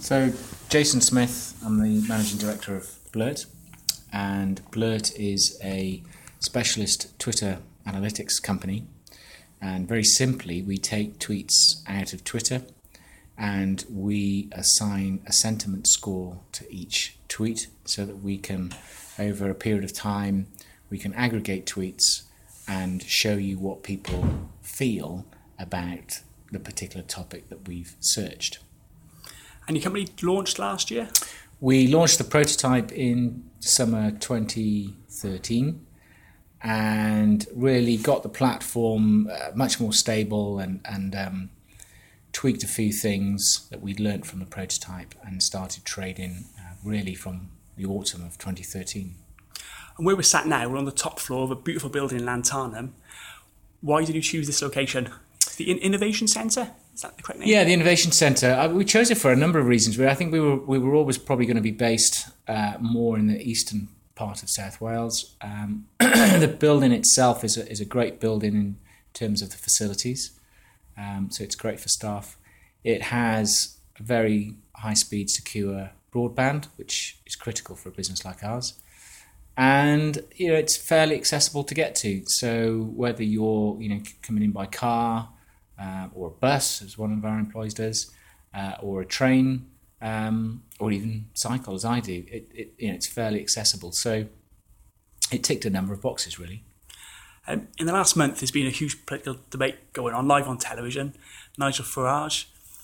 So, Jason Smith, I'm the Managing Director of Blurt, and Blurt is a specialist Twitter analytics company. And very simply, we take tweets out of Twitter and we assign a sentiment score to each tweet so that we can, over a period of time, we can aggregate tweets and show you what people feel about the particular topic that we've searched. And your company launched last year? We launched the prototype in summer 2013 and really got the platform much more stable and tweaked a few things that we'd learnt from the prototype and started trading really from the autumn of 2013. And where we're sat now, we're on the top floor of a beautiful building in Llantarnam. Why did you choose this location? The Innovation Centre? Is that the correct name? Yeah, the Innovation Centre. We chose it for a number of reasons. I think we were always probably going to be based more in the eastern part of South Wales. The building itself is a great building in terms of the facilities. So it's great for staff. It has a very high-speed, secure broadband, which is critical for a business like ours. And it's fairly accessible to get to. So whether you're coming in by car or a bus, as one of our employees does, or a train, or even cycle, as I do, it's fairly accessible. So it ticked a number of boxes, really. In the last month, there's been a huge political debate going on live on television. Nigel Farage.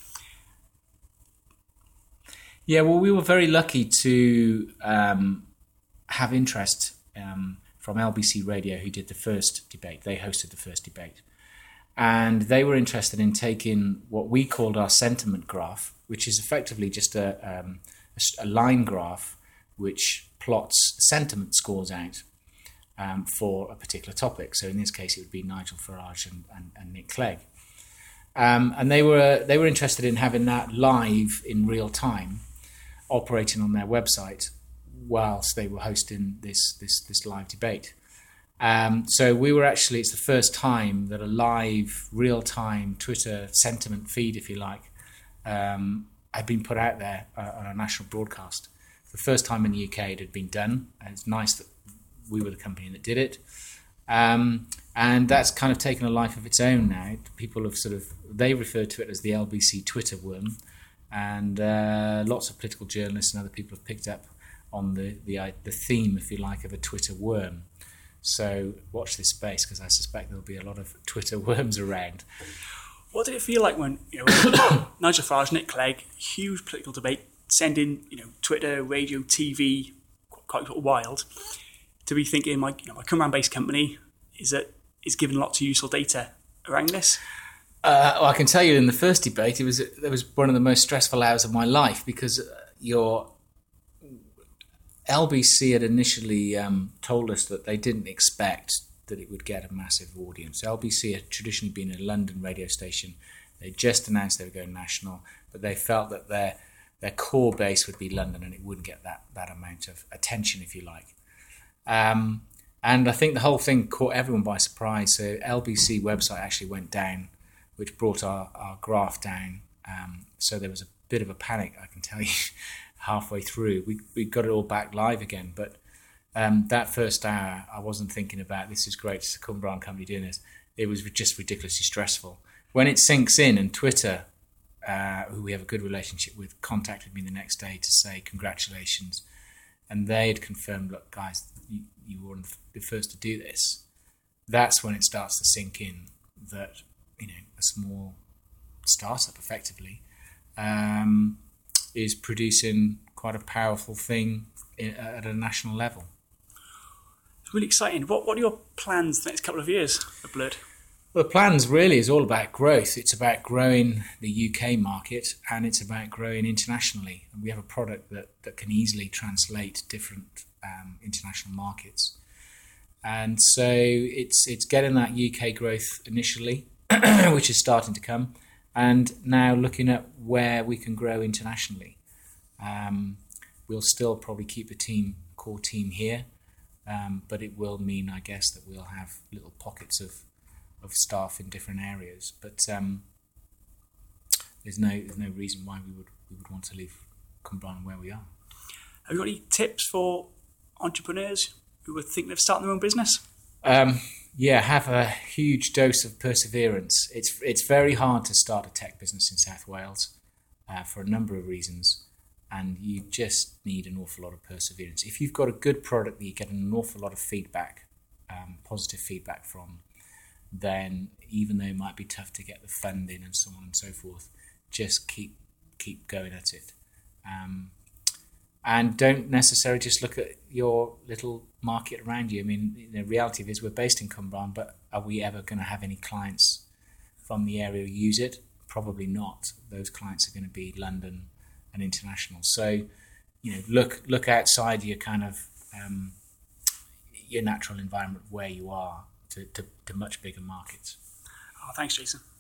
Yeah, well, we were very lucky to have interest from LBC Radio, who did the first debate. They hosted the first debate. And they were interested in taking what we called our sentiment graph, which is effectively just a line graph which plots sentiment scores out for a particular topic. So in this case, it would be Nigel Farage and Nick Clegg. And they were interested in having that live in real time, operating on their website whilst they were hosting this live debate. So we were actually, it's the first time that a live, real-time Twitter sentiment feed, if you like, had been put out there on a national broadcast. The first time in the UK it had been done, and it's nice that we were the company that did it. And that's kind of taken a life of its own now. People have they refer to it as the LBC Twitter worm, and lots of political journalists and other people have picked up on the theme, if you like, of a Twitter worm. So watch this space, because I suspect there'll be a lot of Twitter worms around. What did it feel like when Nigel Farage, Nick Clegg, huge political debate, sending Twitter, radio, TV, quite wild, to be thinking my Cumbrian-based company is giving lots of useful data around this? I can tell you, in the first debate, it was one of the most stressful hours of my life, because your LBC had initially told us that they didn't expect that it would get a massive audience. LBC had traditionally been a London radio station. They just announced they were going national, but they felt that their core base would be London and it wouldn't get that amount of attention, if you like. And I think the whole thing caught everyone by surprise. So LBC website actually went down, which brought our graph down. So there was a bit of a panic, I can tell you. Halfway through, we got it all back live again, but that first hour I wasn't thinking about this is great, it's a Cumbrian company doing this. It was just ridiculously stressful. When it sinks in, and Twitter, who we have a good relationship with, contacted me the next day to say congratulations, and they had confirmed, look guys, you were the first to do this. That's when it starts to sink in that a small startup effectively is producing quite a powerful thing at a national level. It's really exciting. What are your plans for the next couple of years at Blurt? Well, the plans really is all about growth. It's about growing the UK market, and it's about growing internationally. And we have a product that can easily translate different international markets. And so it's getting that UK growth initially, which is starting to come, and now looking at where we can grow internationally. We'll still probably keep the core team here, but it will mean, I guess, that we'll have little pockets of staff in different areas. But there's no reason why we would want to leave Cumbrian where we are. Have you got any tips for entrepreneurs who are thinking of starting their own business? Have a huge dose of perseverance. It's very hard to start a tech business in South Wales for a number of reasons, and you just need an awful lot of perseverance. If you've got a good product that you get an awful lot of feedback, positive feedback from, then even though it might be tough to get the funding and so on and so forth, just keep going at it. And don't necessarily just look at your little market around you. I mean, the reality is we're based in Cumbrian, but are we ever going to have any clients from the area who use it? Probably not. Those clients are going to be London and international. So, look outside your kind of your natural environment where you are to much bigger markets. Oh, thanks, Jason.